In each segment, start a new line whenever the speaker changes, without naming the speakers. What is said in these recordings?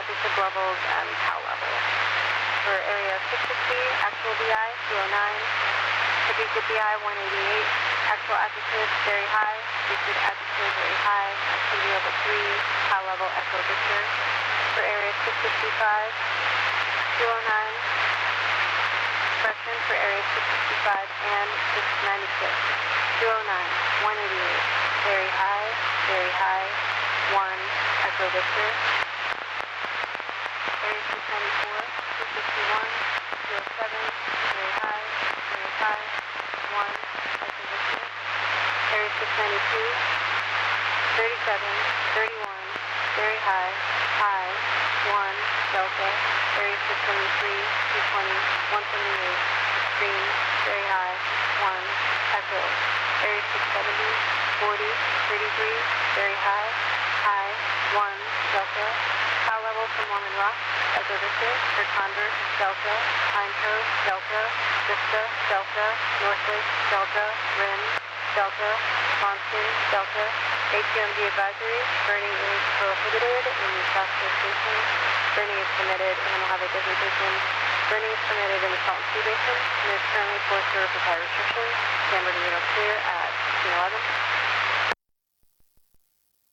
altitude levels, and PAL levels. For area 660, actual VI 209, predicted VI 188, actual altitude very high, predicted altitude very high, activity level 3, PAL level Echo Victor. For area 665, 209, expression for area 665 and 696, 209, 188, very high, 1, Echo Victor. Area 694, 261, 207, very high, 1, Echo Victor. Area 692, 37, 31, very high, 1, Delta. Area 673, 220, 178, extreme, very high, 1, Echo. Area 670, 40, 33, very high, 1, Delta. PAL level for Mormon Rock, Echo Victor, for Converse, Delta, Pine Cove, Delta, Vista, Delta, Northlake, Delta, Rim, Delta, Monson, Delta. ATMD advisory, burning is prohibited in the South Coast Basin. Burning is permitted in the Mojave Desert Basin. Burning is permitted in the Salton Sea Basin and is currently forced to with high restrictions. San Bernardino clear at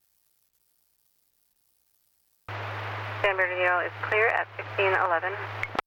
1611. San Bernardino is clear at 1611.